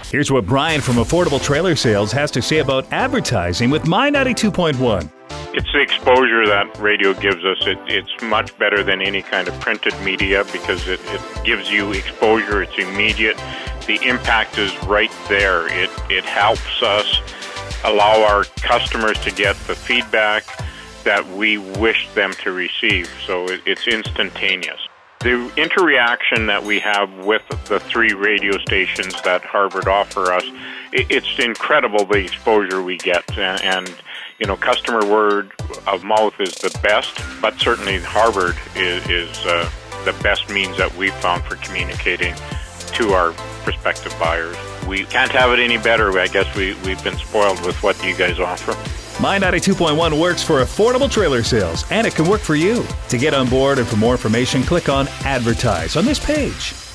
Here's what Brian from Affordable Trailer Sales has to say about advertising with My 92.1. It's the exposure that radio gives us. It's much better than any kind of printed media because it gives you exposure. It's immediate. The impact is right there. It helps us allow our customers to get the feedback that we wish them to receive. So it's instantaneous. The interaction that we have with the 3 radio stations that Harvard offer us, it's incredible the exposure we get. And customer word of mouth is the best, but certainly Harvard is the best means that we've found for communicating to our prospective buyers. We can't have it any better. I guess we've been spoiled with what you guys offer. My 92.1 works for Affordable Trailer Sales, and it can work for you. To get on board and for more information, click on Advertise on this page.